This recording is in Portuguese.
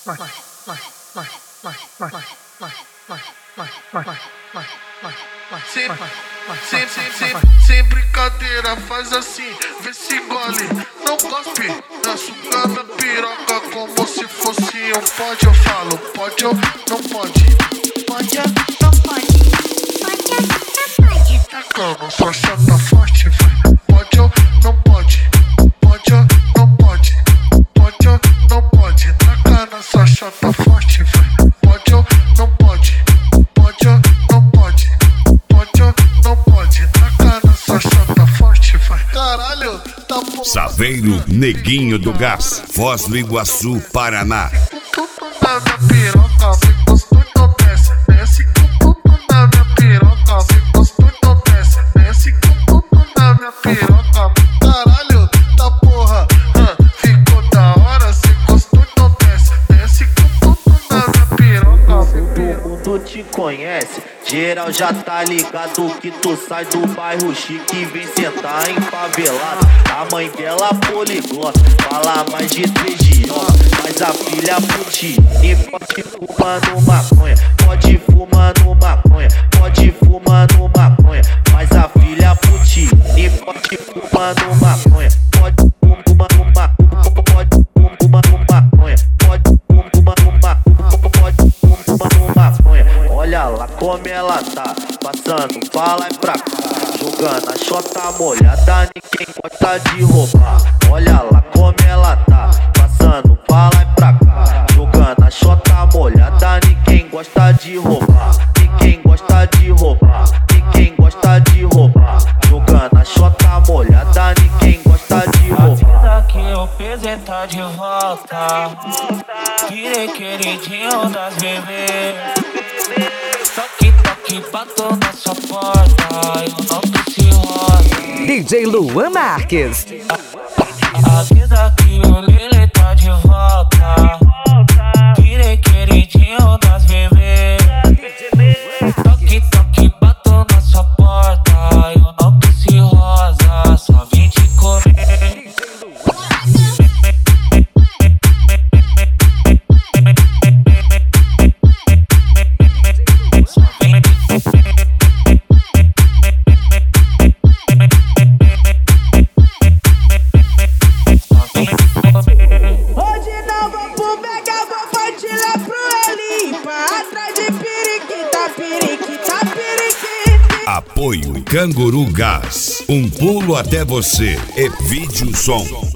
Sem brincadeira, faz assim, vê se engole, não cospe, açúcar na piroca como se fosse um pode. Eu falo, pode ou não pode? Pode ou não pode? Pode ou não pode? Tacando sua chata forte, vai. Pode ou não pode? Pode ou não pode? Pode ou não pode? Tacando sua chata forte, vai. Pode ou não pode? Pode ou não pode? Pode ou não pode? Tacando sua chata forte, vai. Caralho, tá bom. Saveiro Neguinho do Gás, Foz do Iguaçu, Paraná. Tudo na minha piroca, se gostou então desce. Desce com tudo na minha piroca, se gostou então desce. Desce com tudo na minha piroca. Caralho, da porra, ficou da hora, se gostou então desce. Desce com tudo na minha piroca. Todo mundo te conhece, geral já tá ligado que tu sai do bairro chique e vem sentar em favelado. A mãe dela poliglota, fala mais de 3 idiomas, mas a filha putinha e pode fumando maconha, pode fumando maconha, pode fumando maconha, mas a filha putinha e pode fumando maconha, pode fumando maconha, pode fumando maconha, pode fumando maconha, pode fumando maconha. Olha lá como ela tá, passando pra lá e pra cá, jogando a chota molhada, ninguém gosta de roubar. Olha lá como ela tá, passando pra lá e pra cá, jogando a chota molhada, ninguém gosta de roubar. Ninguém gosta de roubar, ninguém gosta de roubar, jogando a chota molhada, ninguém gosta de roubar. Aqui o PZ tá de volta, virei queridinho das bebês. Toque, toque, bato na sua porta, eu não tô se rosa. DJ Luan Marques. Avisa que o Lili tá de volta, virei queridinho das bebês. Toque, toque, bato na sua porta, eu não tô se rosa, só vim te comer. Apoio Canguru Gás, um pulo até você e vídeo som.